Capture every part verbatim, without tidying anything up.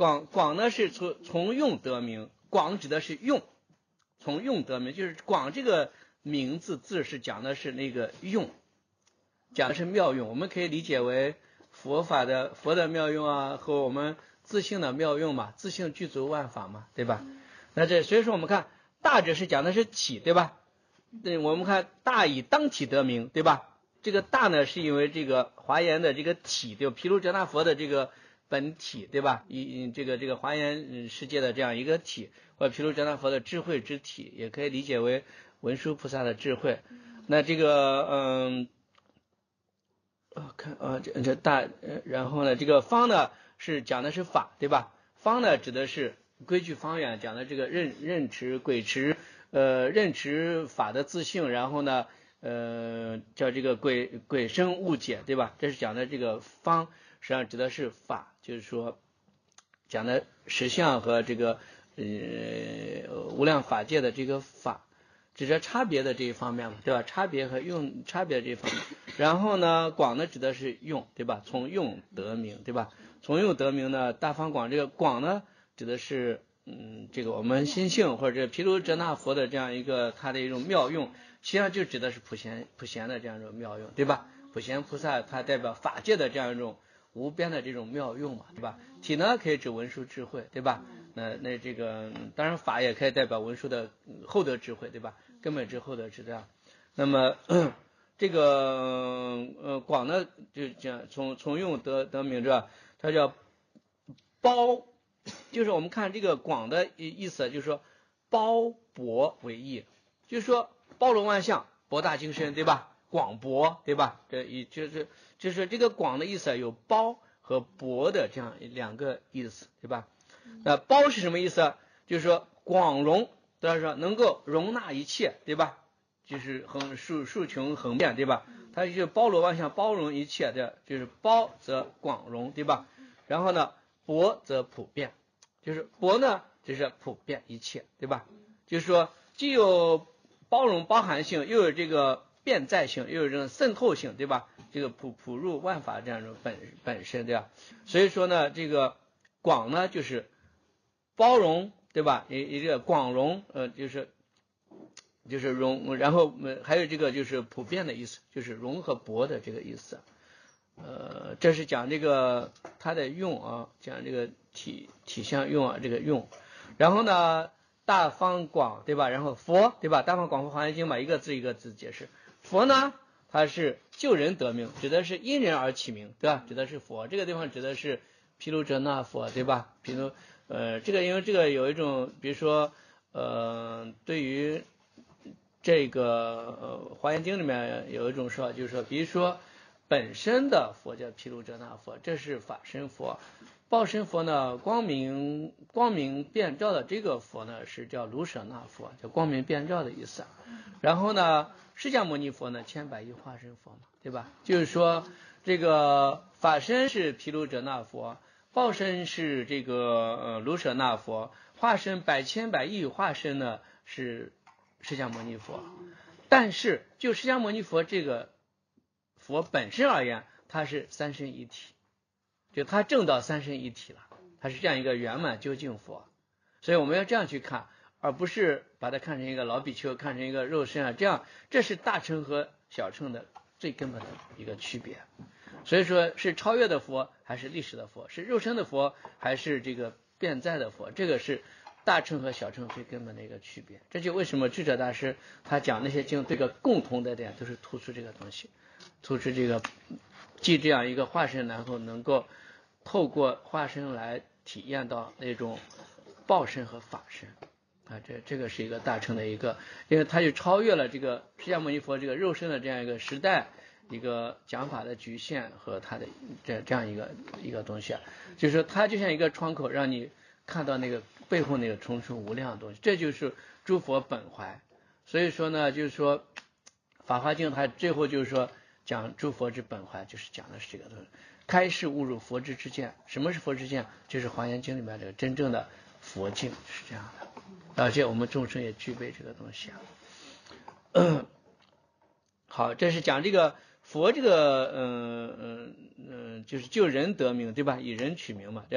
广广呢是从从用得名，广指的是用，从用得名，就是广这个名字字是讲的是那个用，讲的是妙用，我们可以理解为佛法的佛的妙用啊，和我们自性的妙用嘛，自性具足万法嘛，对吧？那这所以说我们看大者是讲的是体，对吧？对，我们看大以当体得名，对吧？这个大呢是因为这个华严的这个体，对吧？毗卢遮那佛的这个本体，对吧？以这个这个华严世界的这样一个体，或者毗卢遮那佛的智慧之体，也可以理解为文殊菩萨的智慧。那这个嗯，呃看呃这这大，然后呢这个方呢是讲的是法，对吧？方呢指的是规矩方圆，讲的这个任任持轨持，呃任持法的自性，然后呢呃叫这个轨轨生误解，对吧？这是讲的这个方，实际上指的是法，就是说讲的实相和这个呃无量法界的这个法，指着差别的这一方面嘛，对吧？差别和用差别这一方面。然后呢广呢指的是用，对吧？从用得名，对吧？从用得名呢，大方广，这个广呢指的是嗯这个我们心性或者毗卢遮那佛的这样一个它的一种妙用，实际上就指的是普贤普贤的这样一种妙用，对吧？普贤菩萨它代表法界的这样一种无边的这种妙用嘛，对吧？体呢可以指文殊智慧，对吧？那那这个当然法也可以代表文殊的厚德智慧，对吧？根本智厚德智这样。那么这个呃广呢就讲从从用得得名着，它叫包，就是我们看这个广的意思，就是说包博为义，就是说包罗万象，博大精深，对吧？广博，对吧？这一就是就是这个广的意思有包和博的这样两个意思，对吧？那包是什么意思？就是说广容，就是说能够容纳一切，对吧？就是横竖竖穷横遍，对吧？它就是包罗万象，包容一切的，就是包则广容，对吧？然后呢，博则普遍，就是博呢就是普遍一切，对吧？就是说既有包容包含性，又有这个遍在性，又有这种渗透性，对吧？这个普普入万法这样一种本本身，对吧？所以说呢，这个广呢就是包容，对吧？一一个广容，呃，就是就是容，然后还有这个就是普遍的意思，就是容和博的这个意思。呃，这是讲这个它的用啊，讲这个体体相用啊，这个用。然后呢，大方广，对吧？然后佛，对吧？大方广佛华严经嘛，一个字一个字解释。佛呢，它是就人得名，指的是因人而起名，对吧？指的是佛，这个地方指的是毗卢遮那佛，对吧？比如呃，这个因为这个有一种，比如说呃，对于这个呃华严经里面有一种说法，就是说，比如说本身的佛叫毗卢遮那佛，这是法身佛。报身佛呢，光明光明遍照的这个佛呢是叫卢舍那佛，叫光明遍照的意思。然后呢，释迦牟尼佛呢，千百亿化身佛嘛，对吧？就是说这个法身是毗卢遮那佛，报身是这个呃卢舍那佛，化身百千百亿化身呢是释迦牟尼佛。但是就释迦牟尼佛这个佛本身而言，它是三身一体，就它证到三身一体了，它是这样一个圆满究竟佛。所以我们要这样去看，而不是把它看成一个老比丘，看成一个肉身啊，这样这是大乘和小乘的最根本的一个区别。所以说是超越的佛还是历史的佛，是肉身的佛还是这个遍在的佛，这个是大乘和小乘最根本的一个区别。这就为什么智者大师他讲那些经，这个共同的点都是突出这个东西，突出这个既这样一个化身，然后能够透过化身来体验到那种报身和法身啊，这这个是一个大乘的一个，因为它就超越了这个释迦牟尼佛这个肉身的这样一个时代一个讲法的局限和它的这这样一个一个东西啊，就是说它就像一个窗口，让你看到那个背后那个重重无量的东西，这就是诸佛本怀。所以说呢，就是说《法华经》它最后就是说讲诸佛之本怀，就是讲的是这个东西，开示悟入佛之之见。什么是佛之见？就是《华严经》里面这个真正的佛境是这样的，而且我们众生也具备这个东西啊。好，这是讲这个佛这个嗯嗯嗯，就是就人得名，对吧？以人取名嘛，对吧？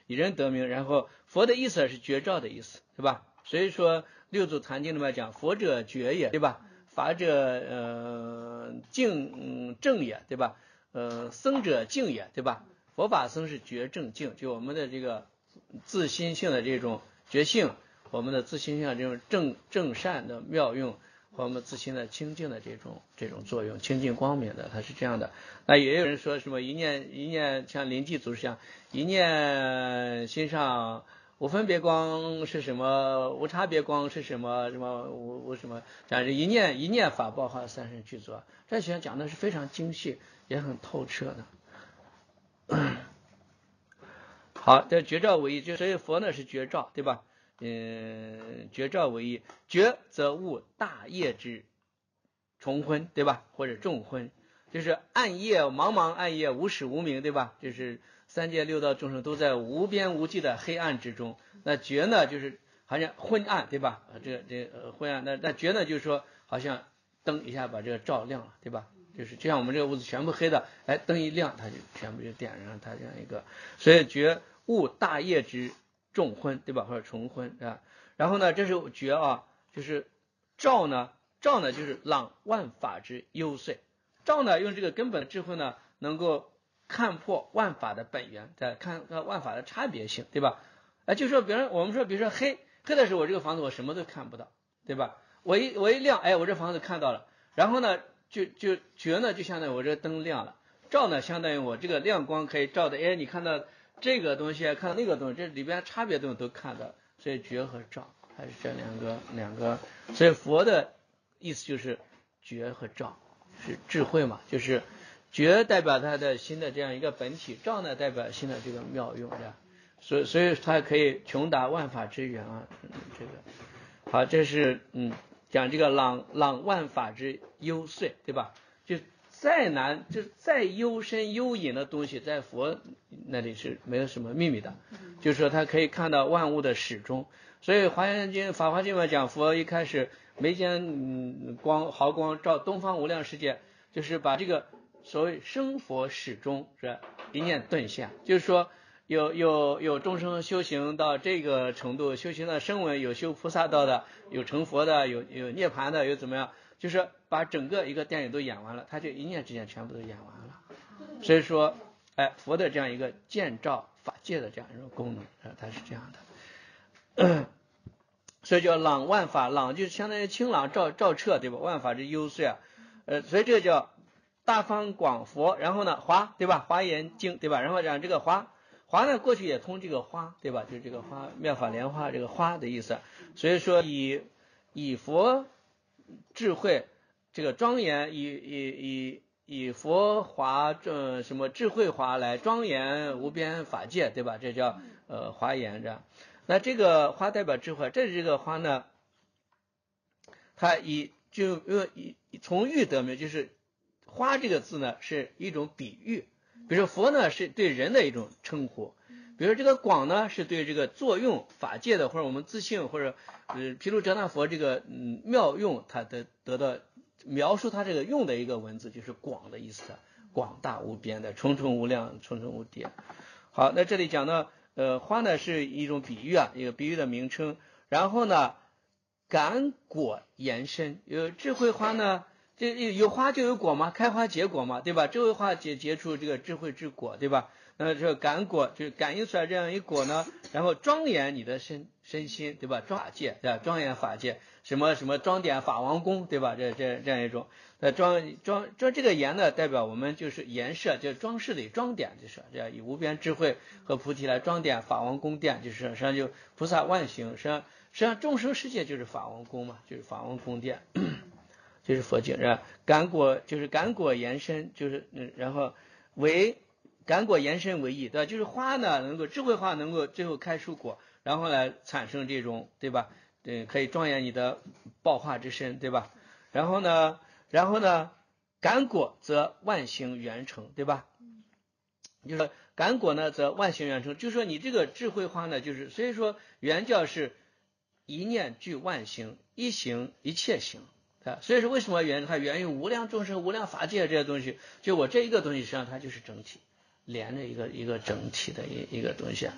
以人得名，然后佛的意思是觉照的意思，对吧？所以说六祖坛经里面讲，佛者觉也，对吧？法者呃净、嗯、正也，对吧？呃僧者净也，对吧？佛法僧是觉正净，就我们的这个自心性的这种觉性，我们的自心性的这种正正善的妙用，和我们自心的清净的这种这种作用，清净光明的，它是这样的。那也有人说什么一念一念，像临济祖师讲，一念心上无分别光是什么？无差别光是什么？什么无无什么？讲这一念一念法报化三身具足，这实际上讲的是非常精细，也很透彻的。好，这觉照为一，就所以佛呢是觉照，对吧？嗯，觉照为一，觉则悟大业之重昏，对吧？或者重昏，就是暗夜茫茫暗夜无始无明，对吧？就是三界六道众生都在无边无际的黑暗之中。那觉呢，就是好像昏暗，对吧？这个这个、呃、昏暗，那那觉呢，就是说好像灯一下把这个照亮了，对吧？就是就像我们这个屋子全部黑的，哎，灯一亮，它就全部就点燃了它这样一个，所以觉悟大业之重昏，对吧？或者重昏啊。然后呢，这是觉啊，就是照呢，照呢就是朗万法之幽邃。照呢用这个根本的智慧呢，能够看破万法的本源，再看看万法的差别性，对吧？哎，就说比如我们说，比如说黑黑的时候，我这个房子我什么都看不到，对吧？我一我一亮，哎，我这房子看到了。然后呢，就就觉呢就相当于我这灯亮了，照呢相当于我这个亮光可以照的，哎，你看到这个东西，看到那个东西，这里边差别的东西都看到，所以觉和照还是这两个两个，所以佛的意思就是觉和照是智慧嘛，就是觉代表它的心的这样一个本体，照呢代表心的这个妙用，对吧？所以所以它可以穷达万法之源啊，嗯、这个好，这是嗯讲这个朗朗万法之幽邃，对吧？就再难，就是再幽深幽隐的东西，在佛那里是没有什么秘密的，就是说他可以看到万物的始终。所以《华严经》《法华经》嘛讲，佛一开始眉间嗯光毫光照东方无量世界，就是把这个所谓生佛始终是一念顿现，就是说有有有众生修行到这个程度，修行到声闻，有修菩萨道的，有成佛的，有有涅槃的，有怎么样？就是把整个一个电影都演完了，他就一念之间全部都演完了。所以说，哎，佛的这样一个见照法界的这样一种功能，它是这样的。所以叫朗万法，朗就相当于清朗照照彻，对吧？万法之幽邃啊，呃，所以这个叫大方广佛。然后呢，华，对吧？华严经，对吧？然后讲这个华，华呢过去也通这个花，对吧？就是这个花，妙法莲花这个花的意思。所以说以以佛智慧这个庄严，以以以以佛华这什么智慧华来庄严无边法界，对吧？这叫呃华严这样。那这个花代表智慧，这这个花呢，它以就呃以从喻得名，就是花这个字呢是一种比喻。比如说佛呢是对人的一种称呼，比如说这个广呢是对这个作用法界的，或者我们自性，或者呃毗卢遮那佛这个嗯妙用，它的得到描述它这个用的一个文字，就是广的意思的，广大无边的，重重无量，重重无叠。好，那这里讲到呃花呢是一种比喻啊，一个比喻的名称。然后呢，感果延伸，有智慧花呢，这有花就有果嘛，开花结果嘛，对吧？智慧花结结出这个智慧之果，对吧？那这个感果就是感应出来这样一果呢，然后庄严你的身身心，对吧？庄法界，对吧？庄严法界，什么什么装点法王宫，对吧？这这这样一种，呃装装装这个言呢，代表我们就是颜色，就是装饰的装点，就是这样以无边智慧和菩提来装点法王宫殿，就是实际上就菩萨万行，实际上实际上众生世界就是法王宫嘛，就是法王宫殿。就是佛经，是吧？感果就是感果延伸，就是嗯，然后为感果延伸为义，对吧？就是花呢，能够智慧花能够最后开出果，然后来产生这种，对吧？对，可以庄严你的报化之身，对吧？然后呢，然后呢，感果则万行圆成，对吧？就是感果呢，则万行圆成，就是说你这个智慧花呢，就是所以说原教是一念具万行，一行一切行。啊，所以说为什么源它源于无量众生、无量法界这些东西？就我这一个东西，实际上它就是整体，连着一个一个整体的一一个东西。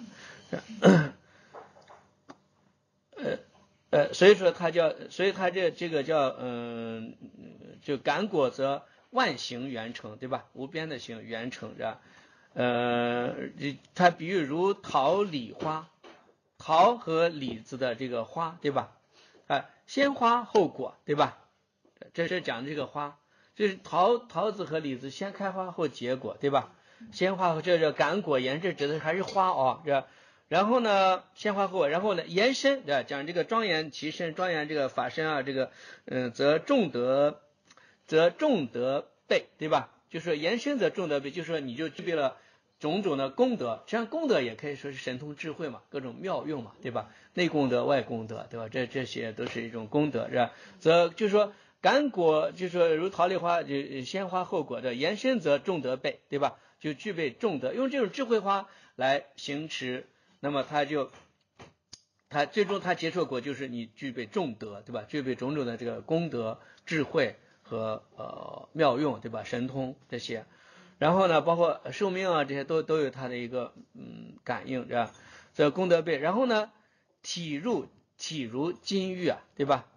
呃呃，所以说它叫，所以它这这个叫嗯、呃，就感果则万行圆成，对吧？无边的行圆成是吧？呃，它比喻如桃李花，桃和李子的这个花，对吧？啊，先花后果，对吧？这是讲这个花，就是桃桃子和李子先开花后结果，对吧？先花后，这叫感果延，这指的还是花啊，这。然后呢，先花后，然后呢，延伸，对吧？讲这个庄严其身，庄严这个法身啊，这个嗯，则众德，则众德备，对吧？就说延伸则众德备，就说你就具备了种种的功德，实际上功德也可以说是神通智慧嘛，各种妙用嘛，对吧？内功德、外功德，对吧？这这些都是一种功德，是吧？则就是说感果，就是说如桃李花，就先花后果的延伸则众德备，对吧？就具备众德，用这种智慧花来行持，那么他就他最终他结出果就是你具备众德，对吧？具备种种的这个功德、智慧和呃妙用，对吧？神通这些。然后呢，包括寿命啊，这些都都有它的一个嗯感应，是吧？这功德备，然后呢，体入体如金玉啊，对吧？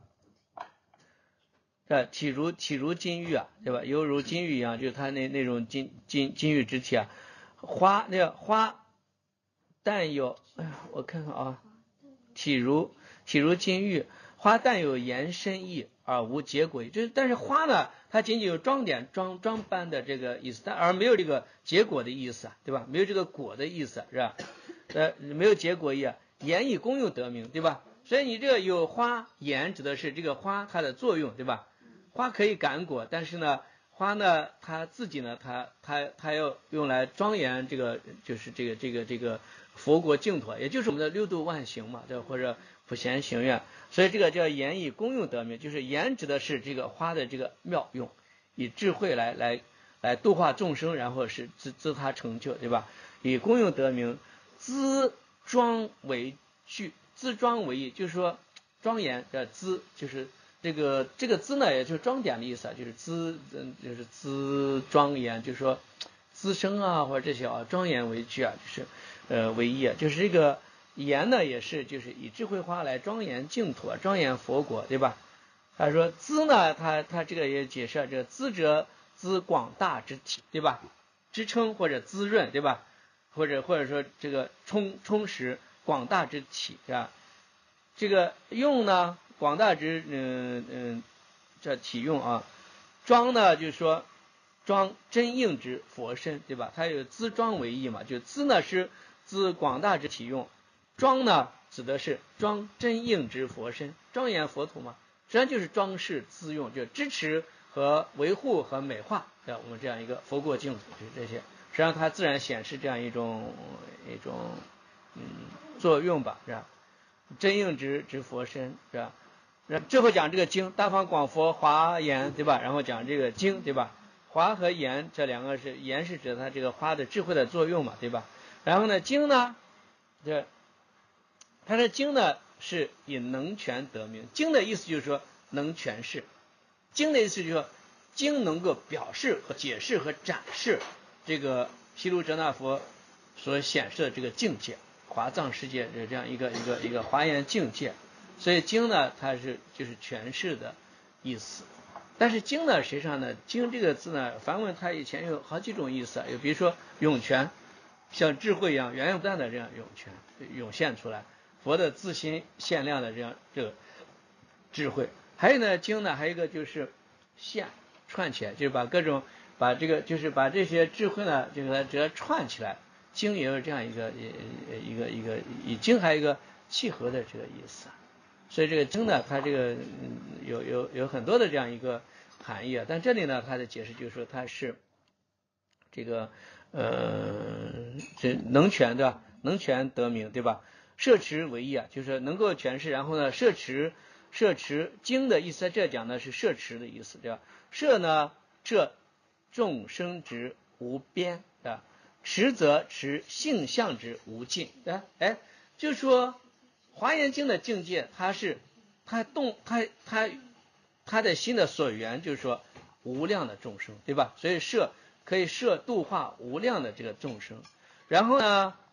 这体如体如金玉啊，对吧？犹如金玉一样，就是它那那种金金金玉之体啊。花那个花，但有，哎呀，我看看啊，体如体如金玉，花但有延伸意而无结果意，就是但是花呢，它仅仅有装点装装扮的这个意思，但而没有这个结果的意思啊，对吧？没有这个果的意思，是吧？呃，没有结果意啊，言以功用得名，对吧？所以你这个有花言指的是这个花它的作用，对吧？花可以感果，但是呢，花呢它自己呢，它它它要用来庄严这个，就是这个这个这个佛国净土，也就是我们的六度万行嘛，对，或者普贤行愿。所以这个叫言以功用得名，就是言指的是这个花的这个妙用，以智慧来来来度化众生，然后是自自他成就，对吧？以功用得名，资庄为具，资庄为义，就是说庄严的资就是这个这个资呢，也就是装点的意思啊，就是资嗯就是资庄严，就是说资生啊或者这些啊庄严为具啊，就是呃为义啊，就是这个言呢也是就是以智慧花来庄严净土，庄严佛国，对吧？他说资呢，他他这个也解释这个资者资广大之体，对吧？支撑或者滋润，对吧？或者或者说这个充充实广大之体，是吧？这个用呢，广大之嗯嗯这体用啊，庄呢就是说庄真应之佛身，对吧？它有资庄为义嘛，就资呢是资广大之体用，庄呢指的是庄真应之佛身，庄严佛土嘛，实际上就是装饰资用，就支持和维护和美化的我们这样一个佛国净土，就是这些，实际上它自然显示这样一种一种嗯作用吧，是吧？真应之之佛身，是吧？最后讲这个经，大方广佛华严，对吧？然后讲这个经，对吧？华和严这两个是，严是指它这个花的智慧的作用嘛，对吧？然后呢，经呢，这它的经呢是以能全得名，经的意思就是说能诠释，经的意思就是说经能够表示和解释和展示这个毗卢遮那佛所显示的这个境界，华藏世界的这样一个一个一个华严境界。所以经呢，它是就是诠释的意思。但是经呢，实际上呢，经这个字呢，梵文它以前有好几种意思，有比如说涌泉，像智慧一样源源不断的这样涌泉涌现出来，佛的自心限量的这样这个智慧。还有呢，经呢还有一个就是线串起来，就是把各种把这个就是把这些智慧呢，就是它只要串起来，经也有这样一个一个一个以经还有一个契合的这个意思。所以这个经呢，它这个嗯有有有很多的这样一个含义啊，但这里呢，它的解释就是说它是这个呃这能全对吧？能全得名对吧？摄持为义啊，就是能够诠释，然后呢摄持摄持经的意思在这讲呢是摄持的意思对吧？摄呢这众生之无边啊，持则持性相之无尽啊，哎，就是说。华严经的境界，它是它动它它它的心的所缘，就是说无量的众生，对吧？所以摄可以摄度化无量的这个众生。然后呢，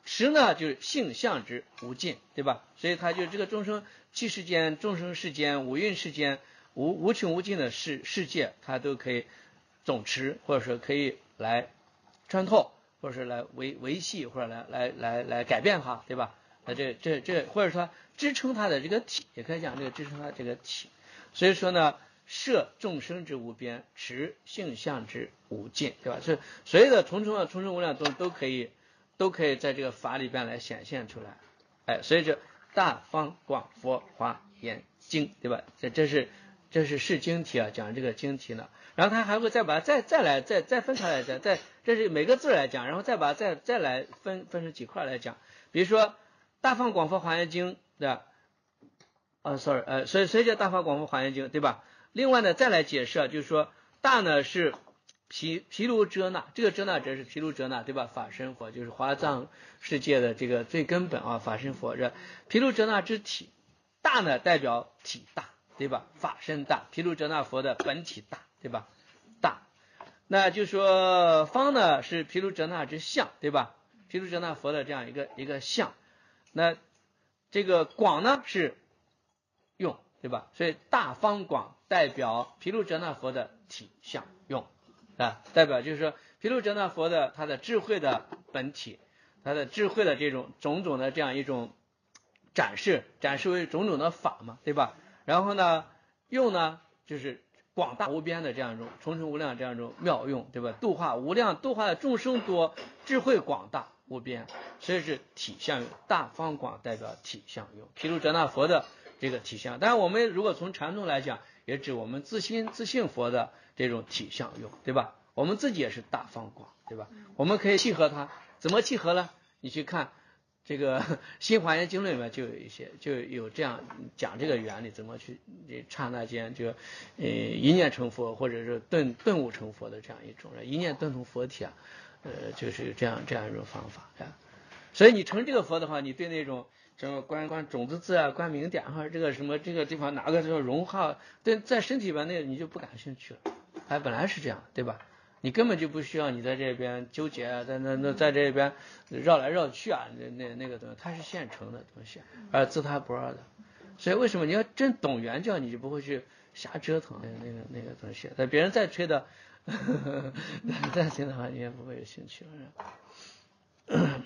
持呢就是性相之无尽，对吧？所以它就这个众生气世间、众生世间、五蕴世间、无无穷无尽的世世界，它都可以总持，或者说可以来穿透，或者是来维维系，或者来来来来改变它，对吧？那这这这，或者说支撑它的这个体，也可以讲这个支撑它这个体。所以说呢，摄众生之无边，持性相之无尽，对吧？所以所有的重重的重重无量都都可以都可以在这个法里边来显现出来。哎，所以这大方广佛华严经，对吧？这这是这是是经题啊，讲这个经题呢。然后他还会再把它再再来再再分开来讲，再这是每个字来讲，然后再把它再再来分分成几块来讲。比如说大方广佛华严经的，啊 ，sorry， 呃，所以所以叫大方广佛华严经，对吧？另外呢，再来解释啊，就是说大呢是毗毗卢遮那，这个遮那者是毗卢遮那，对吧？法身佛就是华藏世界的这个最根本啊，法身佛这毗卢遮那之体，大呢代表体大，对吧？法身大，毗卢遮那佛的本体大，对吧？大，那就说方呢是毗卢遮那之相，对吧？毗卢遮那佛的这样一个一个相，那这个广呢是用，对吧？所以大方广代表毗卢遮那佛的体相用啊，代表就是说毗卢遮那佛的他的智慧的本体，他的智慧的这种种种的这样一种展示，展示为种种的法嘛，对吧？然后呢，用呢就是广大无边的这样一种重重无量这样一种妙用，对吧？度化无量，度化的众生多，智慧广大无边，所以是体相用，大方广代表体相用，毗卢遮那佛的这个体相。当然我们如果从传统来讲，也指我们自心自性佛的这种体相用，对吧？我们自己也是大方广，对吧？我们可以契合它，怎么契合呢？你去看这个新华严经论里面就有一些就有这样讲这个原理，怎么去刹那间就呃一念成佛，或者是顿顿悟成佛的这样一种一念顿通佛体啊，呃就是这样这样一种方法啊。所以你成这个佛的话，你对那种什么观观种子字啊、观明点或者这个什么这个地方哪个这个融化，对在身体里边那个你就不感兴趣了。哎，本来是这样，对吧？你根本就不需要你在这边纠结啊，在那那在这边绕来绕去啊，那那那个东西它是现成的东西，而自他不二的。所以为什么你要真懂原教，你就不会去瞎折腾那个那个那个东西。但别人再吹的，再吹的话，你也不会有兴趣了。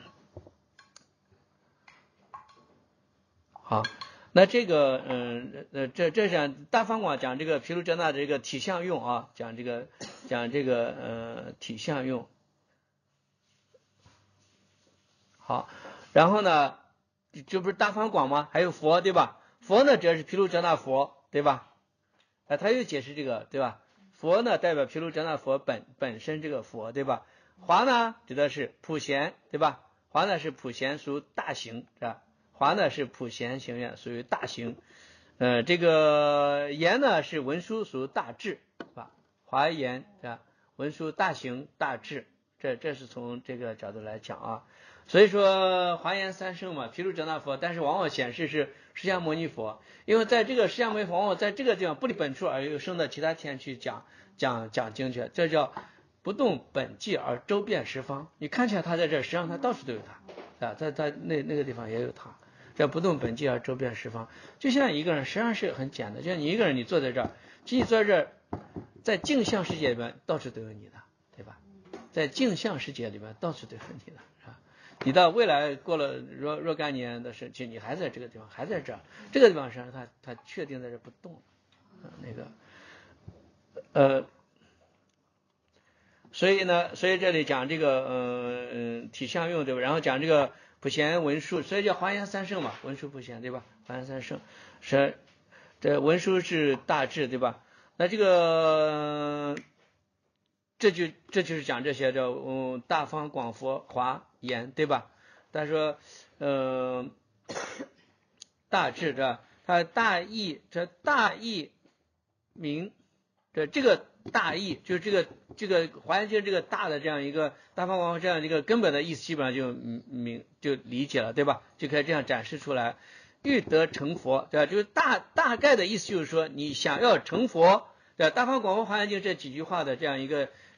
好，那这个嗯呃这这讲大方广讲这个毗卢遮那的这个体相用啊，讲这个讲这个呃体相用。好，然后呢这不是大方广吗？还有佛，对吧？佛呢这是毗卢遮那佛，对吧？啊，他又解释这个，对吧？佛呢代表毗卢遮那佛本本身这个佛，对吧？华呢指的是普贤，对吧？华呢是普贤，属大行，是吧？华呢是普贤行愿，属于大行。呃，这个严呢是文殊，属大智，是吧？华严是吧？文殊大行大智，这这是从这个角度来讲啊。所以说华严三圣嘛，毗卢遮那佛，但是往往显示是释迦牟尼佛，因为在这个释迦牟尼佛往往在这个地方不离本处而又升到其他天去讲讲讲经去，这叫不动本际而周遍十方。你看起来他在这，实际上他到处都有他啊，在在那那个地方也有他。这不动本际而周遍十方，就像一个人，实际上是很简单，就像你一个人，你坐在这儿，其实你坐在这儿，在镜像世界里面到处都有你的，对吧？在镜像世界里面到处都有你的，是吧？你到未来过了若若干年的时期，你还在这个地方，还在这儿，这个地方上他他确定在这不动，啊，那个，呃，所以呢，所以这里讲这个呃体相用，对吧？然后讲这个普贤文殊，所以叫华严三圣嘛，文殊普贤，对吧？华严三圣是这文殊是大智，对吧？那这个这就这就是讲这些叫嗯大方广佛华严，对吧？他说呃大智这他大义这大义明这这个大义就是这个这个华严经这个大的这样一个大方广佛这样一个根本的意思，基本上就明就理解了，对吧？就可以这样展示出来。欲得成佛，对吧？就是大大概的意思就是说，你想要成佛，对吧？大方广佛华严经这几句话的这样一个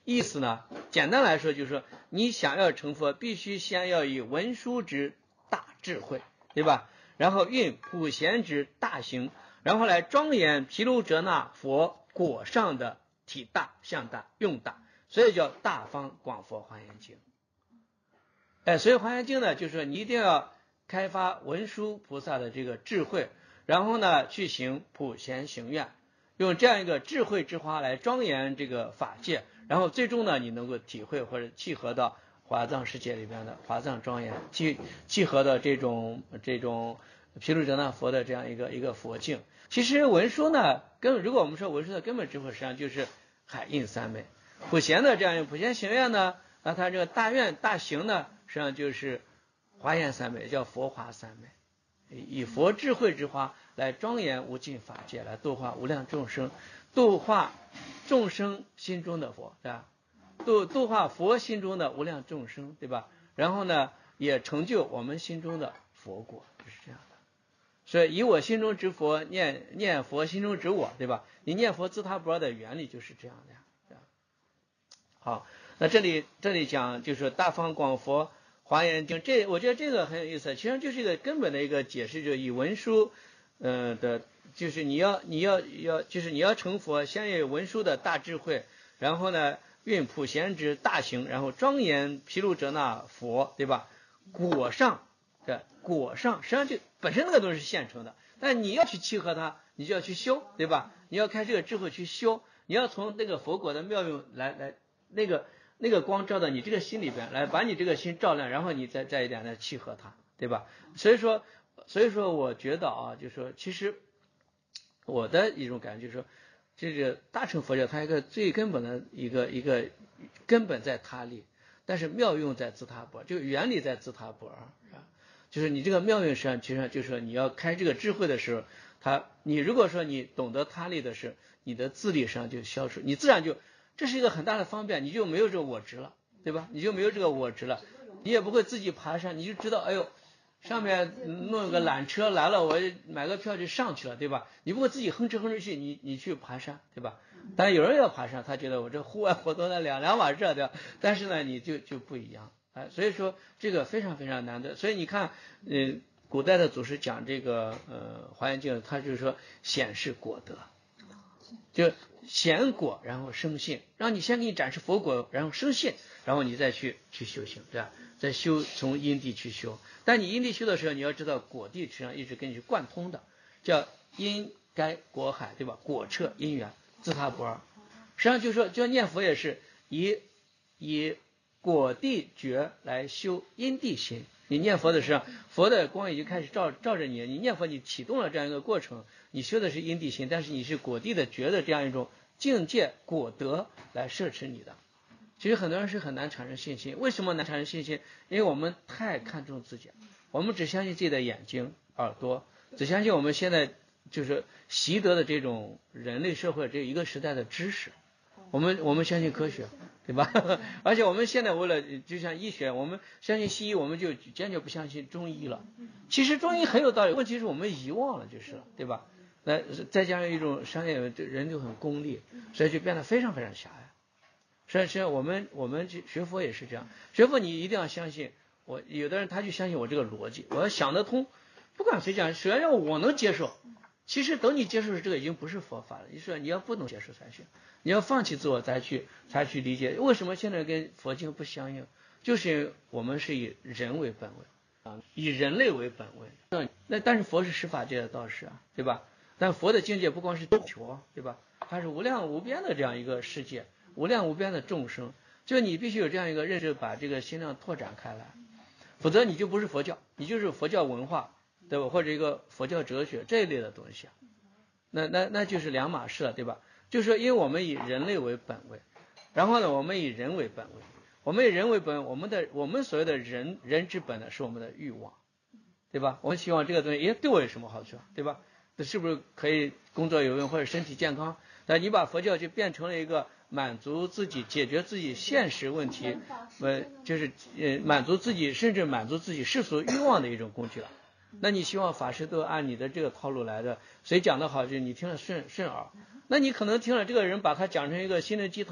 意思呢，简单来说就是说，你想要成佛，必须先要以文殊之大智慧，对吧？然后运普贤之大行，然后来庄严毗卢遮那佛果上的体大、相大、用大，所以叫大方广佛华严经。哎，所以华严经呢，就是说你一定要开发文殊菩萨的这个智慧，然后呢去行普贤行愿，用这样一个智慧之花来庄严这个法界，然后最终呢你能够体会或者契合到华藏世界里边的华藏庄严，契契合的这种这种毗卢遮那佛的这样一个一个佛境。其实文殊呢，根如果我们说文殊的根本智慧，实际上就是海印三昧。普贤的这样一个普贤行愿呢，那它这个大愿大行呢，实际上就是华严三昧，叫佛华三昧，以佛智慧之花来庄严无尽法界，来度化无量众生，度化众生心中的佛，对吧？度度化佛心中的无量众生，对吧？然后呢，也成就我们心中的佛果，就是这样的。所以以我心中执佛，念念佛心中执我，对吧？你念佛自他不二的原理就是这样的呀。好，那这里这里讲就是大方广佛华严经，这我觉得这个很有意思，其实就是一个根本的一个解释，就是以文殊呃的，就是你要你要要就是你要成佛，先要有文殊的大智慧，然后呢运普贤之大行，然后庄严毗卢遮那佛，对吧？果上的果上实际上就本身那个东西是现成的，但你要去契合它，你就要去修，对吧？你要开这个智慧去修，你要从那个佛果的妙用来来那个那个光照到你这个心里边来，把你这个心照亮，然后你再再一点的契合它，对吧？所以说所以说我觉得啊，就是说其实我的一种感觉就是说，这个大乘佛教它一个最根本的一个一个根本在他力，但是妙用在自他不二，就原理在自他不二，就是你这个妙用实际上其实上就是说你要开这个智慧的时候，它你如果说你懂得他力的是，你的自力上就消除，你自然就这是一个很大的方便，你就没有这个我执了，对吧？你就没有这个我执了，你也不会自己爬山，你就知道，哎呦，上面弄个缆车来了，我买个票就上去了，对吧？你不会自己哼哧哼哧去，你你去爬山，对吧？当然有人要爬山，他觉得我这户外活动的两两码事，对吧？但是呢，你就就不一样，哎，所以说这个非常非常难得。所以你看，呃，古代的祖师讲这个呃华严经，他就是说显示果德，就显果，然后生信，让你先给你展示佛果，然后生信，然后你再去去修行，对吧？再修从因地去修。但你因地修的时候，你要知道果地实际上一直跟你是贯通的，叫因该果海，对吧？果彻因缘，自他不二。实际上就是说，就念佛也是以以果地觉来修因地心。你念佛的时候，佛的光已经开始照照着你，你念佛你启动了这样一个过程，你修的是因地心，但是你是果地的觉的这样一种境界果德来摄持你的。其实很多人是很难产生信心，为什么难产生信心？因为我们太看重自己，我们只相信自己的眼睛、耳朵，只相信我们现在就是习得的这种人类社会这一个时代的知识，我们我们相信科学，对吧？而且我们现在为了就像医学，我们相信西医，我们就坚决不相信中医了。其实中医很有道理，问题是我们遗忘了，就是了，对吧？那再加上一种商业人就很功利，所以就变得非常非常狭隘。实际上我们我们学佛也是这样，学佛你一定要相信我，有的人他就相信我这个逻辑，我要想得通，不管谁讲，首先让我能接受。其实等你接受这个已经不是佛法了，你说你要不能接受才行，你要放弃自我才去才去理解。为什么现在跟佛经不相应？就是我们是以人为本位啊，以人类为本位。那但是佛是十法界的道士啊，对吧？但佛的境界不光是地球，对吧？它是无量无边的这样一个世界，无量无边的众生，就你必须有这样一个认识，把这个心量拓展开来，否则你就不是佛教，你就是佛教文化，对吧？或者一个佛教哲学这一类的东西啊，那那那就是两码事了，对吧？就是说，因为我们以人类为本位，然后呢，我们以人为本位，我们以人为本，我们的我们所谓的人人之本呢，是我们的欲望，对吧？我们希望这个东西，诶，对我有什么好处，对吧？这是不是可以工作有用或者身体健康？但你把佛教就变成了一个满足自己、解决自己现实问题，呃，就是呃满足自己，甚至满足自己世俗欲望的一种工具了。那你希望法师都按你的这个套路来的，谁讲的好就你听了顺顺耳，那你可能听了这个人把他讲成一个心灵鸡汤，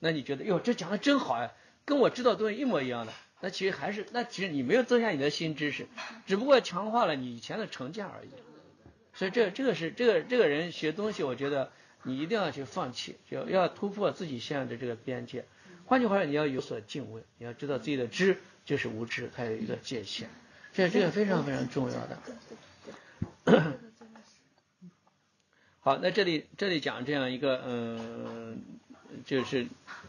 那你觉得哟这讲的真好呀，跟我知道的东西一模一样的，那其实还是那其实你没有增加你的新知识，只不过强化了你以前的成见而已。所以这这个是这个这个人学东西，我觉得你一定要去放弃，就要突破自己现在的这个边界。换句话说，你要有所敬畏，你要知道自己的知就是无知，还有一个界限，这这个非常非常重要的。好，那这里这里讲这样一个嗯，就是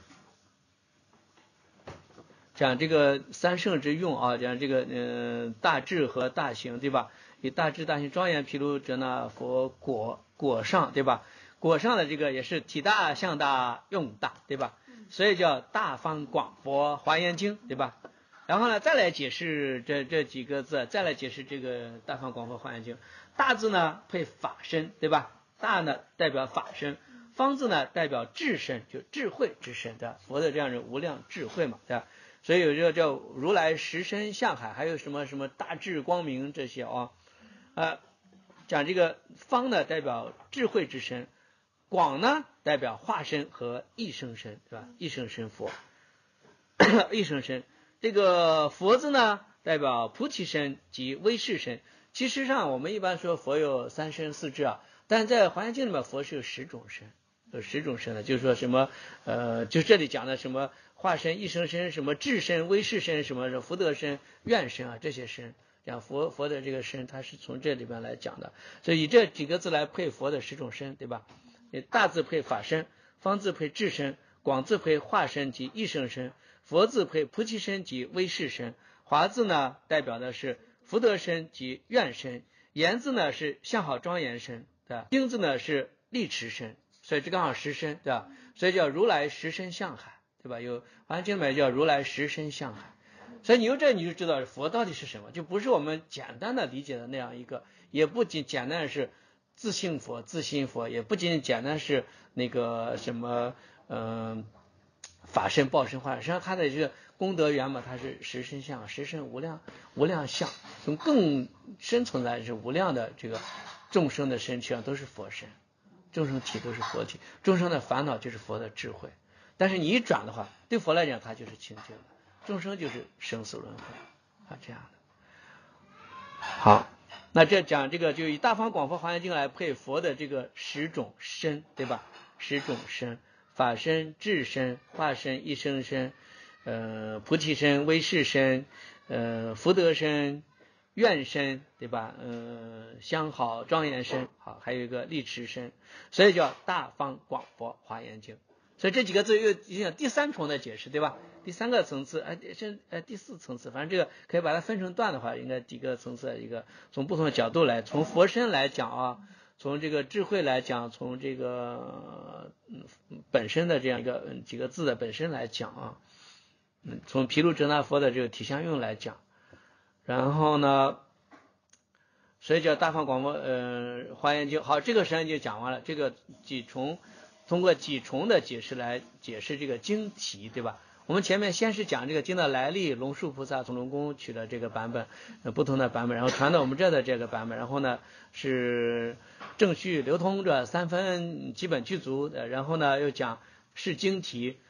讲这个三圣之用啊，讲这个嗯大智和大行，对吧？以大智大行庄严毗卢遮那佛果果上，对吧？果上的这个也是体大向大用大，对吧？所以叫大方广佛华严经，对吧？然后呢，再来解释这这几个字，再来解释这个大方广佛华严经。大字呢配法身，对吧？大呢代表法身，方字呢代表智身，就智慧之身，对吧？佛的这样的无量智慧嘛，对吧？所以有这个叫如来实身相海，还有什么什么大智光明这些啊，呃，讲这个方呢代表智慧之身，广呢代表化身和一生身，对吧？一生身佛，一生身。这个佛字呢代表菩提身及威势身。其实上我们一般说佛有三身四智啊，但是在华严经里面佛是有十种身，有十种身的，就是说什么呃，就这里讲的什么化身、一生身、什么智身、威势身、什么福德身、愿身啊，这些身，讲佛佛的这个身，它是从这里边来讲的，所以以这几个字来配佛的十种身，对吧？大字配法身，方字配智身，广字配化身及一生身，佛字配菩提身及威势身，华字呢代表的是福德身及愿身，言字呢是相好庄严身，对吧？经字呢是力持身，所以这刚好十身，对吧？所以叫如来实身相海，对吧？有华严经里面叫如来实身相海，所以你由这你就知道佛到底是什么，就不是我们简单的理解的那样一个，也不仅简单是自性佛、自心佛，也不仅仅简单是那个什么嗯、呃、法身、报身、化身，实际上它的这个功德圆满，它是实身相，实身无量无量相，从更深层来是无量的这个众生的身体上都是佛身，众生体都是佛体，众生的烦恼就是佛的智慧，但是你一转的话，对佛来讲它就是清净的，众生就是生死轮回啊，这样的。好，那这讲这个就以大方广佛华严经来配佛的这个十种身，对吧？十种身，法身、智身、化身、一生身，呃，菩提身、威势身，呃，福德身、愿身，对吧？呃，相好庄严身，好，还有一个力持身，所以叫大方广佛华严经。所以这几个字又影响第三重的解释，对吧？第三个层次，哎，甚呃第四层次，反正这个可以把它分成段的话，应该几个层次，一个从不同的角度来，从佛身来讲啊，从这个智慧来讲，从这个嗯本身的这样一个嗯几个字的本身来讲啊，嗯，从毗卢遮那佛的这个体相用来讲，然后呢，所以叫大方广佛呃华严经。好，这个实际上就讲完了，这个几重。通过几重的解释来解释这个经题，对吧？我们前面先是讲这个经的来历，龙树菩萨从龙宫取了这个版本，呃，不同的版本，然后传到我们这的这个版本，然后呢是正序流通这三分基本具足，呃，然后呢又讲是经题，